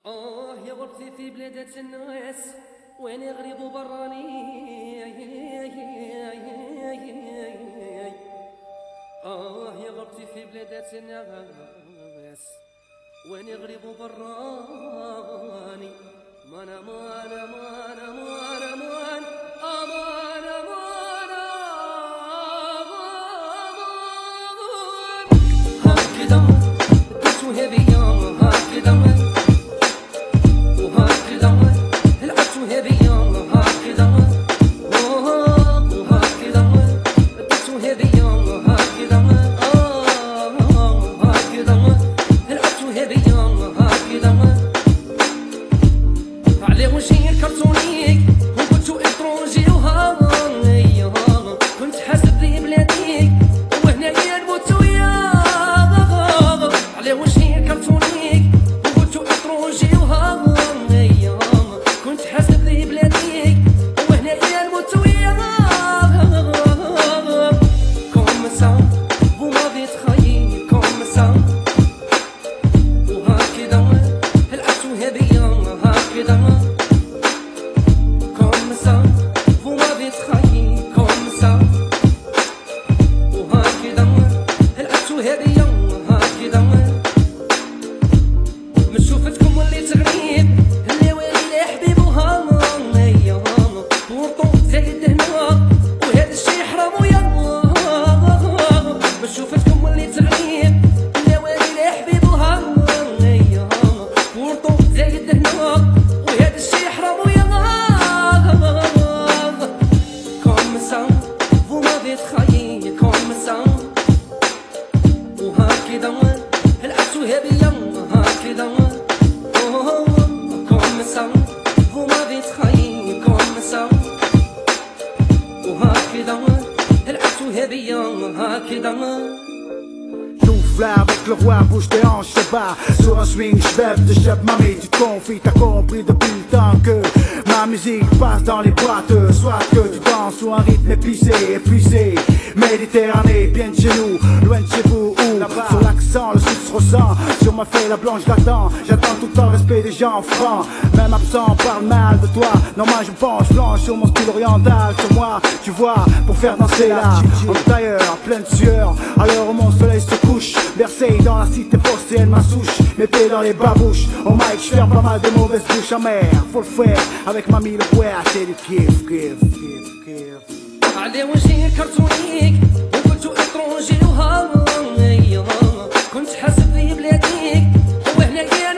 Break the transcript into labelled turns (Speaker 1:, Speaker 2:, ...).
Speaker 1: يا غربتي في بلادات الناس وانا غريب وبراني. يا غربتي في بلادات الناس وانا غريب وبراني. مانا مانا مانا مانا مانا مانا مانا هكذا تسوي بيا هكذا وهكذا العبتوها بيا هكذا وهكذا تسوي بيا هكذا هكذا العبتوها بيا هكذا على وجهي الكرتونيك وكنتو اترونجي وهايا كنت حاسب بلي بلاديك وهنايا نموت وياك على وجهي الكرتونيك وكنتو اترونجي وهايا كنت حاسب بلي بلاديك وهنايا نموت وياك كوم سا vous m'avez trahi comme ça وهكذا العبتوها بيا هكذا comme ça vous m'avez trahi comme ça وهكذا العبتوها بيا هكذا من شوفتكم وليت غريب اللي والي حبيب وهايا بورطون زايد هنا وهذا الشي حرام ويا من شوفتكم وليت غريب اللي والي حبيب وهايا بورطون زايد هنا وهذا الشي حرام ويا comme ça vous m'avez trahi comme ça وهكذا العبتوها بيا هكذا comme ça vous m'avez trahi comme ça وهكذا العبتوها بيا هكذا
Speaker 2: Souffle avec le roi, bouge tes hanches, se bat sur un swing, j'vève de chef, mamie, tu te confies, t'as compris depuis le temps que ma musique passe dans les boîtes. Soit que tu danses ou un rythme épuisé, Méditerranée, bien de chez nous, loin de chez vous, où sur l'accent, le sud se ressent, sur ma feuille la blanche j'attends tout le temps le respect des gens francs. Même absent, parle mal de toi, normal je penche blanche sur mon style oriental, sur moi, tu vois, pour faire danser là, en tailleur, plein de sueur, à l'heure où mon soleil se couche, Versailles dans la cité phocéenne, ma souche, mes pieds dans les babouches, au mic j'ferme pas mal de mauvaises bouches amères, faut le faire, avec mamie le poids, c'est du kiff, kiff, kiff, kiff.
Speaker 1: على وجهي الكرتونيك وكنتو اترونجي وهايا كنت حاسب بلي بلاديك وهنايا